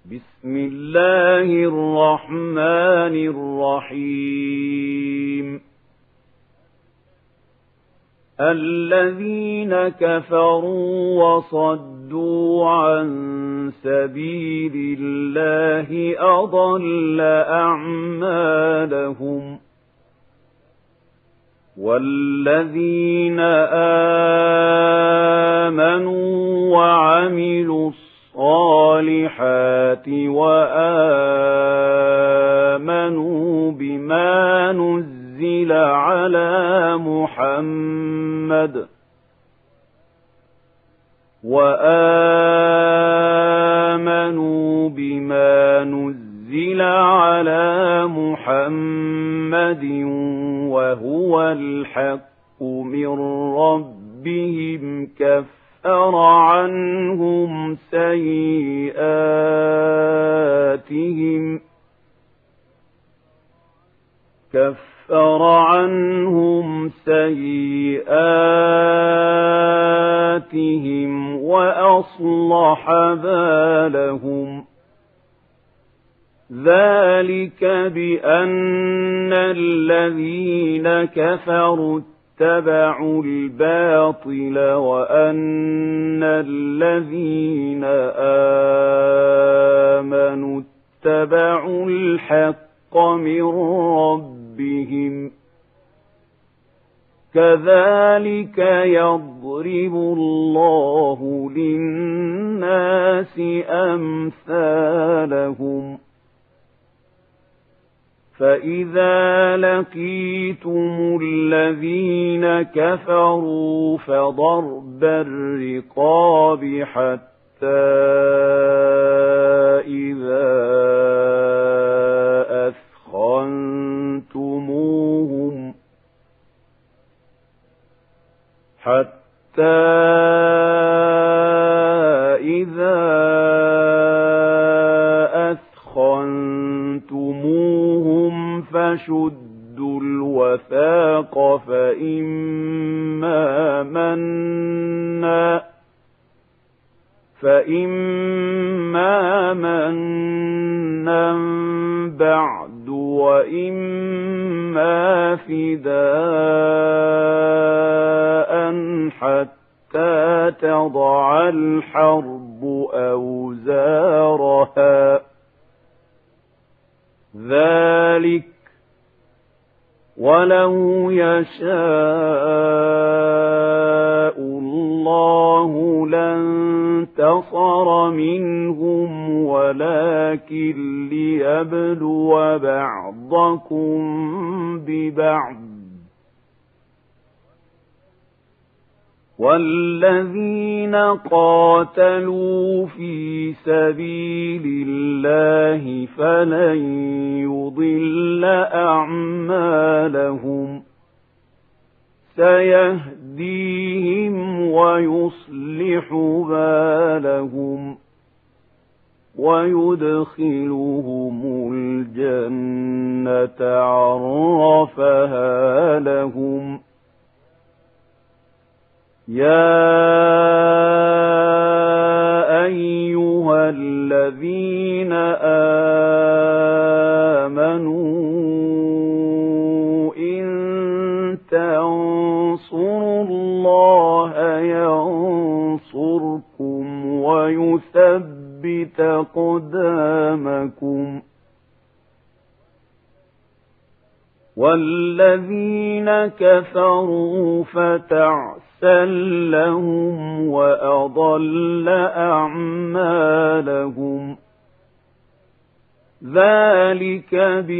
بسم الله الرحمن الرحيم الذين كفروا وصدوا عن سبيل الله أضل أعمالهم والذين آمنوا وعملوا الصالحات وآمنوا بما نزل على محمد وهو الحق من ربهم كفر عنهم سيئاتهم وأصلح بالهم ذلك بأن الذين كفروا اتبعوا الباطل وأن الذين آمنوا اتبعوا الحق من ربهم كذلك يضرب الله للناس أمثالهم فإذا لقيتم الذين كفروا فضرب الرقاب حتى إذا أثخنتموهم فشدوا الوثاق فإما منا بعد وإما فداء حتى تضع الحرب أوزارها ذلك ولو يشاء الله لانتصر منهم ولكن ليبلو بعضكم ببعض والذين قاتلوا في سبيل الله فلن يضل أعمالهم سيهديهم ويصلح بالهم ويدخلهم الجنة عرفها لهم يا أيها الذين آمنوا إن تنصروا الله ينصركم ويثبت أقدامكم والذين كفروا فتعسا لهم وأضل أعمالهم ذلك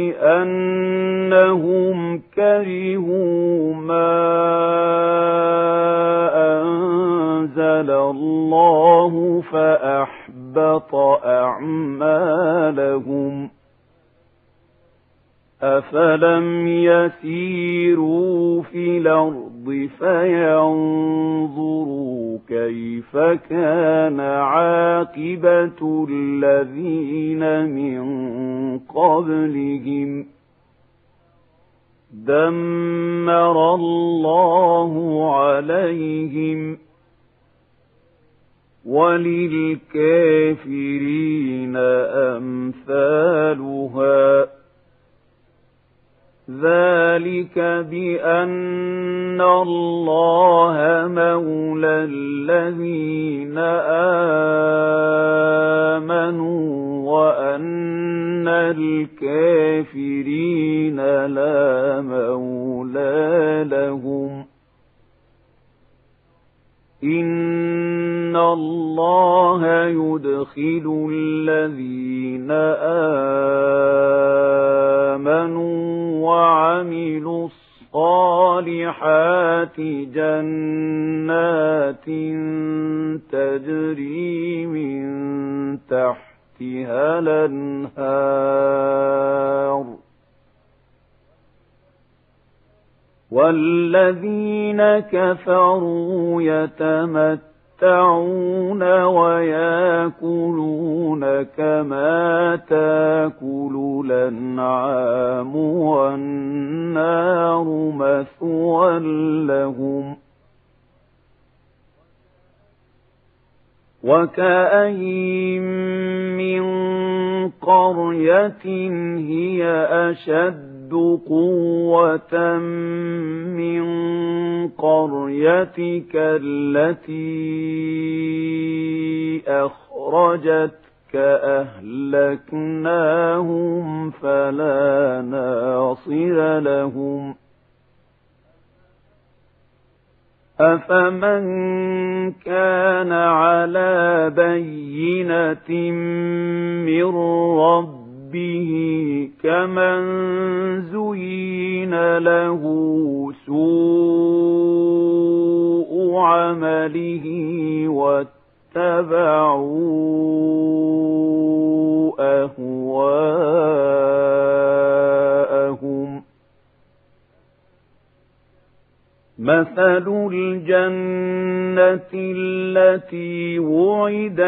بأنهم كرهوا ما أنزل الله فأحبط أعمالهم أفلم يسيروا في الأرض فينظروا كيف كان عاقبة الذين من قبلهم دمر الله عليهم وللكافرين أمثالها ذلك بأن الله مولى الذين آمنوا وأن الكافرين لا مولى لهم إن الله يدخل الذين آمنوا وعملوا الصالحات جنات تجري من تحتها الأنهار والذين كفروا يتمتعون ويأكلون كما تأكل الأنعام والنار مثوى لهم وكأين من قرية هي أشد قوة من قريتك التي أخرجتك أهلكناهم فلا ناصر لهم أفمن كان على بينة من ربه كمن زين له سوء عمله واتبعوا أهواءهم مثل الجنة التي وعد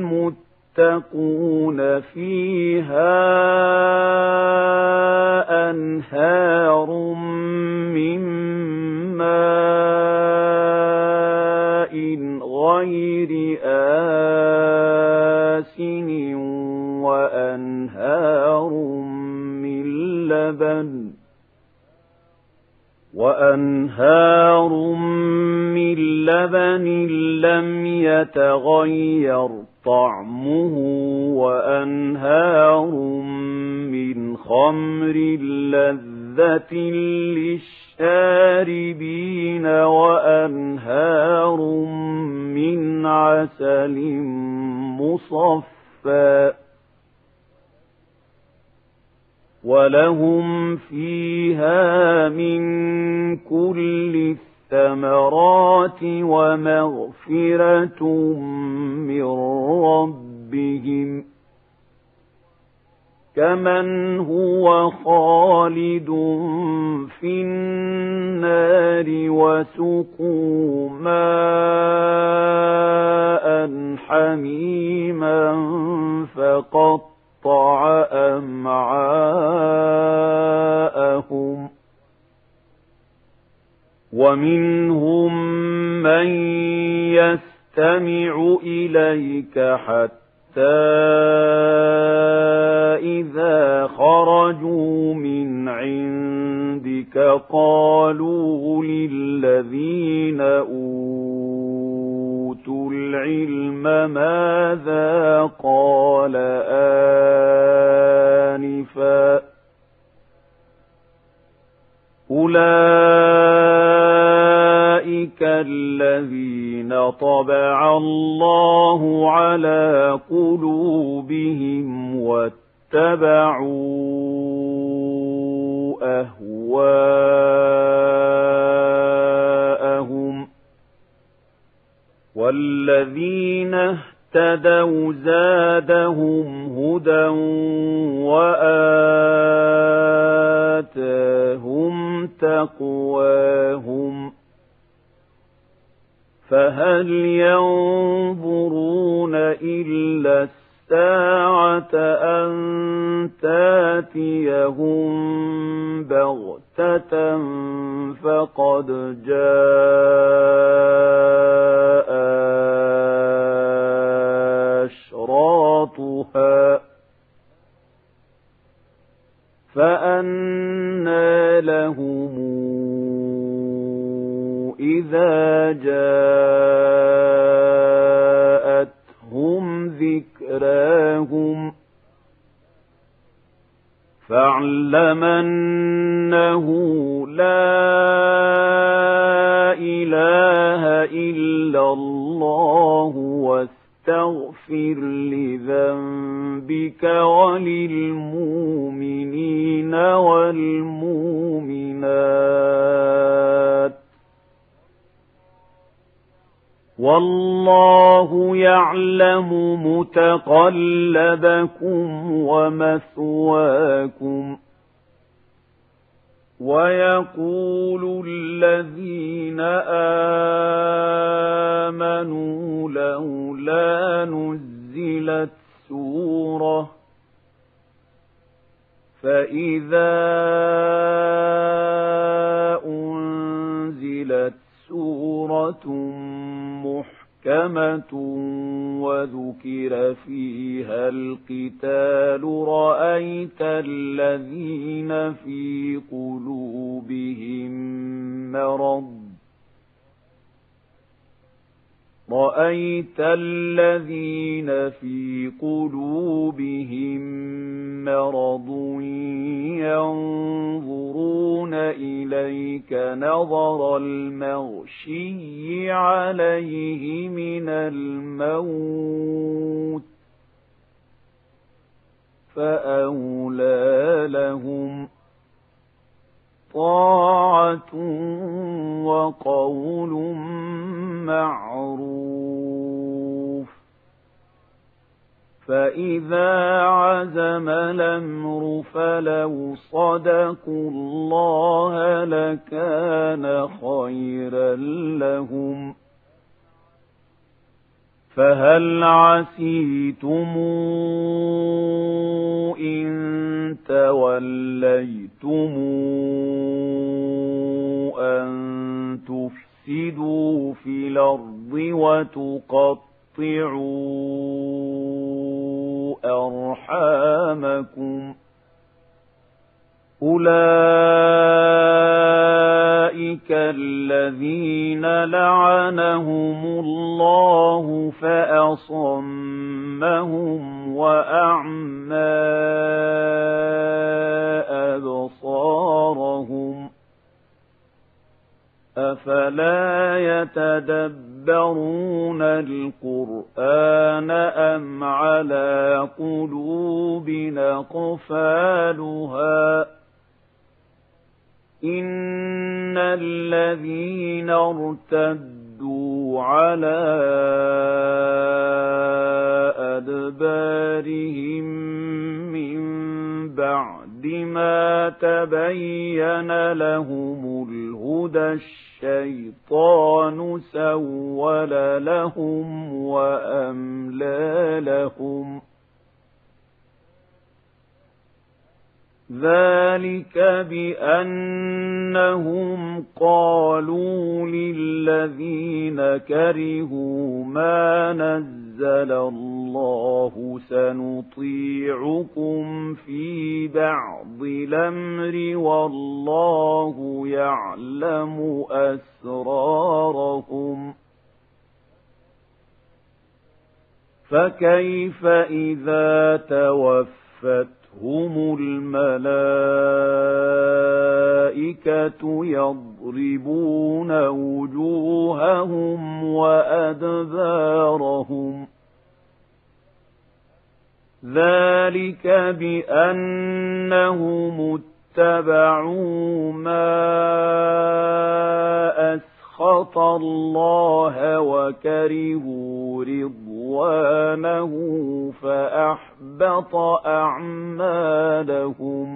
المتقون فيها أنهار من ماء غير آسن وأنهار من لبن لم يتغير طعمه وأنهار من خمر لذة للشاربين وأنهار من عسل مصفى ولهم فيها من كل الثمرات ومغفرة من ربهم كمن هو خالد في النار وسقوا ماء حميما فقط أمعاءهم ومنهم من يستمع إليك حتى إذا خرجوا من عندك قالوا للذين أوتوا العلم ماذا قال آنفا أولئك الذين طبع الله على قلوبهم واتبعوا أهواءهم والذين اهتدوا زادهم هدى وآتاهم تقواهم فهل ينظرون إلا الساعة أن تأتيهم بغتة فقد جاء فأنى لهم إذا جاءتهم ذكراهم فاعلم أنه لا إله إلا الله واستغفر لذنبك وللمؤمنين والمؤمنات والله يعلم متقلبكم ومثواكم ويقول الذين آمنوا لولا نزلت سورة فإذا أنزلت سورة محكمة وذكر فيها القتال رأيت الذين في قلوبهم مرض ينظرون إليك نظر المغشي عليه من الموت فأولى لهم طاعة وقول معروف فإذا عزم الأمر فلو صدقوا الله لكان خيرا لهم فهل عسيتم إن توليتم أن تفسدوا في الأرض وتقطعوا أرحامكم أولئك الذين لعنهم الله فأصمهم وأعمى أبصارهم أفلا يتدبرون القرآن أم على قلوب أقفالها إن الذين ارتدوا على أدبارهم من بعد ما تبين لهم الهدى الشيطان سول لهم وأملى لهم ذلك بأنهم قالوا للذين كرهوا ما نزل الله سنطيعكم في بعض الأمر والله يعلم أسرارهم فكيف إذا توفتهم الملائكة يضربون وجوههم وأدبارهم ذلك بأنهم اتبعوا ما أسخط الله وكرهوا رضوانه فأحبط أعمالهم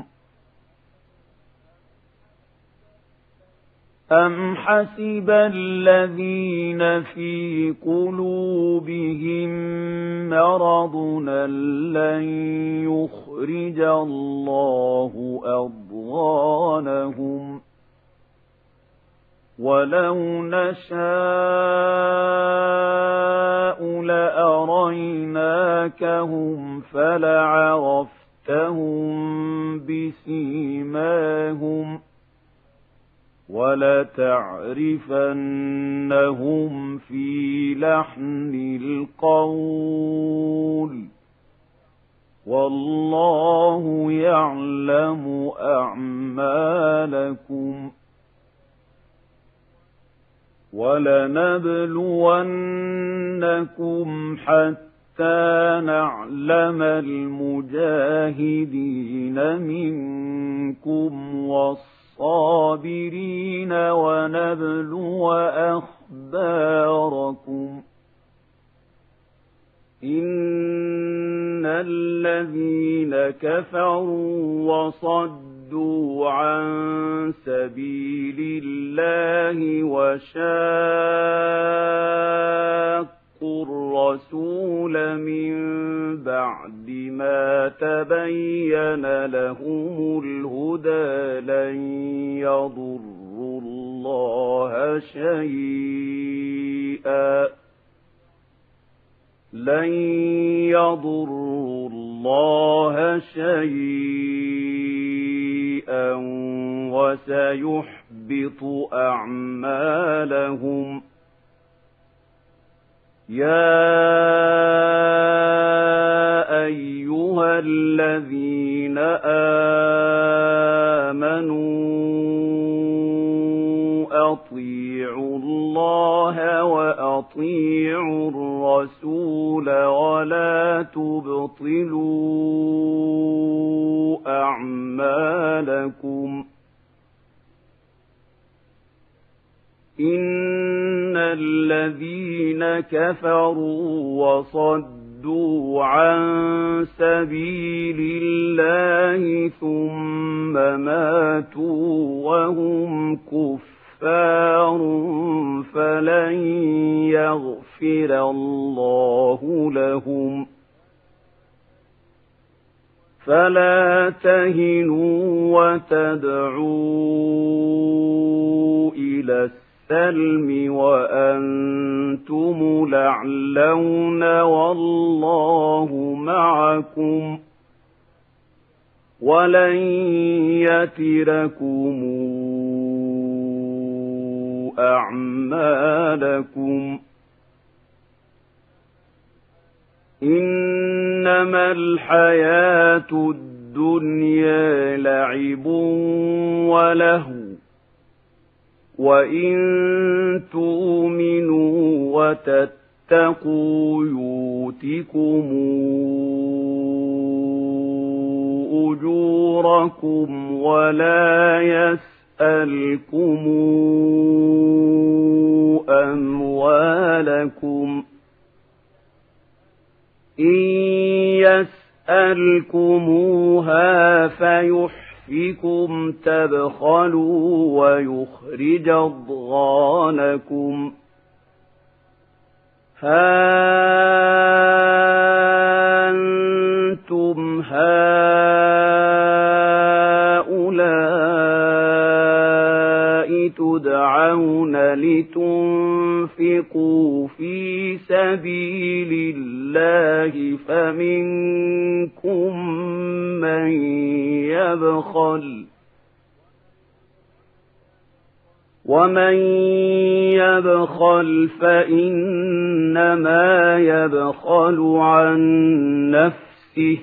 أم حسب الذين في قلوبهم مرض لن يخرج الله أضغانهم ولو نشاء لأريناكهم فلعرفتهم بسيماهم ولتعرفنهم في لحن القول والله يعلم أعمالكم ولنبلونكم حتى نعلم المجاهدين منكم والصابرين ونبلو أخباركم إن الذين كفروا وصدوا عن سبيل الله وشاقوا الرسول من بعد ما تبين لهم الهدى لن يضروا الله شيئا وسيحبط أعمالهم يا أيها الذين آمنوا أطيعوا الله وأطيعوا الرسول ولا تبطلوا أعمالكم إن الذين كفروا وصدوا عن سبيل الله ثم ماتوا وهم كفار فلن يغفر الله لهم فلا تهنوا وتدعوا إلى السلم وأنتم الأعلون والله معكم ولن يتركم أعمالكم إنما الحياة الدنيا لعب ولهو وإن تؤمنوا وتتقوا يؤتكم أجوركم ولا يسألكم أموالكم إن يسألكموها فيحفكم تبخلوا ويخرج أضغانكم ها أنتم هؤلاء تدعون لتنفقوا في سبيل الله فمنكم من يبخل ومن يبخل فإنما يبخل عن نفسه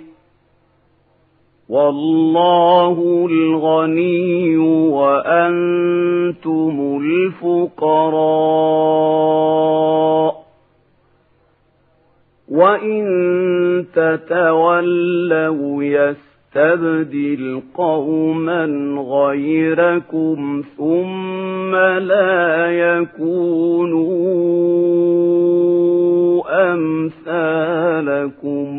والله الغني وأنتم الفقراء وإن تتولوا يستبدل قوما غيركم ثم لا يكونوا أمثالكم